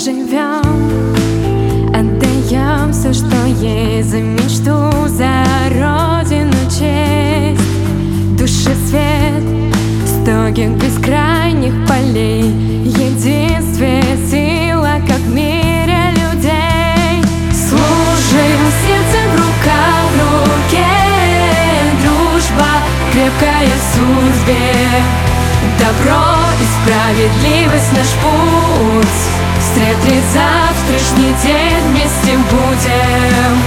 живем, отдаем все, что есть, за мечту, за родину, честь, душе свет, стогих бескрайних полей, единстве сила, как в мире людей. Служим сердцем, рука в руке, дружба крепкая в судьбе, добро и справедливость наш путь. Встретить завтрашний день вместе будем.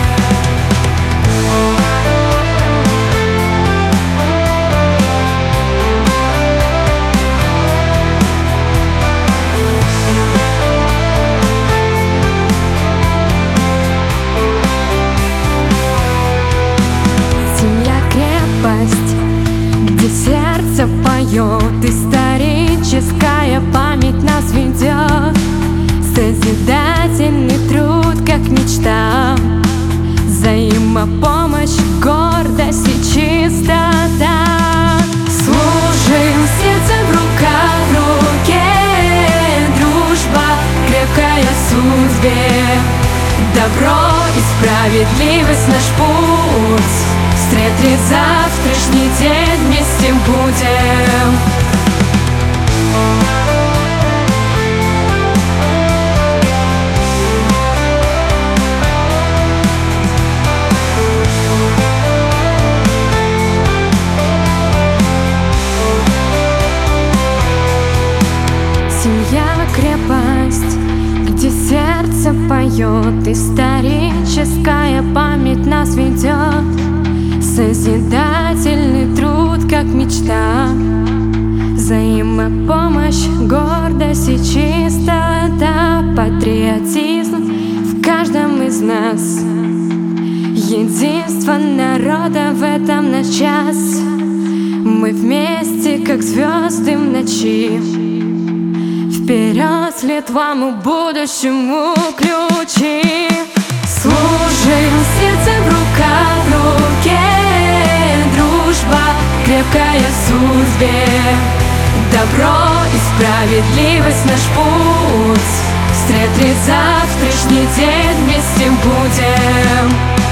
Семья — крепость, где сердце поет, историческая память нас ведет. Созидательный труд, как мечта, взаимопомощь, гордость и чистота. Служим сердцем, рука в руке, дружба крепкая в судьбе, добро и справедливость наш путь. Встретить завтрашний день вместе будем. Семья — крепость, где сердце поет, историческая память нас ведет. Созидательный труд, как мечта, взаимопомощь, гордость и чистота, патриотизм в каждом из нас, единство народа в этом наш час. Мы вместе, как звезды в ночи, вперед, след вам и будущему ключи. Служим сердцем, рука в руке, дружба крепкая в судьбе, добро и справедливость наш путь. Встретить завтрашний день вместе будем.